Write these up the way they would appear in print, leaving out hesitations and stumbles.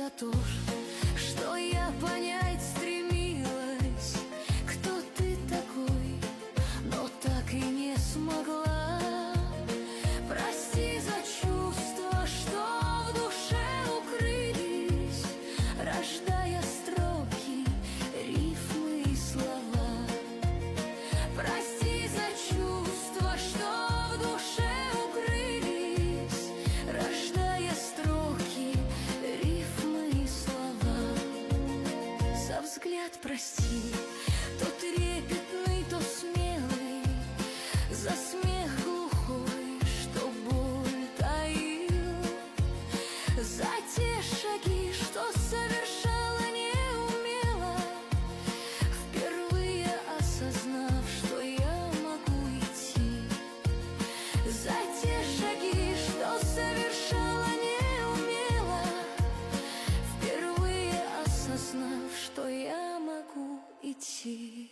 за то, что я понять стремилась, кто ты такой, но так и не смогла. Прости за чувства, что в душе укрылись, рождая строки, рифмы и слова. Прости за чувства, что в душе укрылись, рождая строки, рифмы и слова. За взгляд прости, то трепетный, то смелый, за смех глухой, что боль таил, за те шаги, что совершала неумело, впервые осознав, что я могу идти. За те шаги, что совершала неумело, впервые осознав, что я могу идти.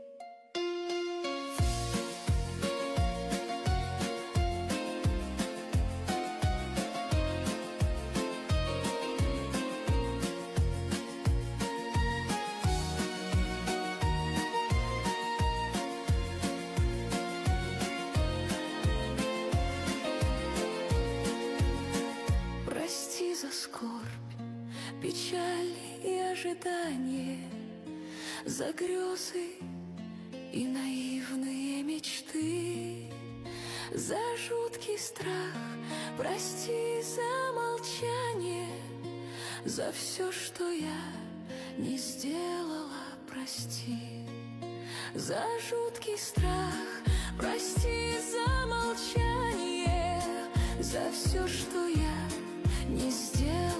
Прости за скорбь, печаль и ожидание, за грезы и наивные мечты, за жуткий страх, прости за молчание, за все, что я не сделала, прости. За жуткий страх, прости за молчание, за все, что я не сделала.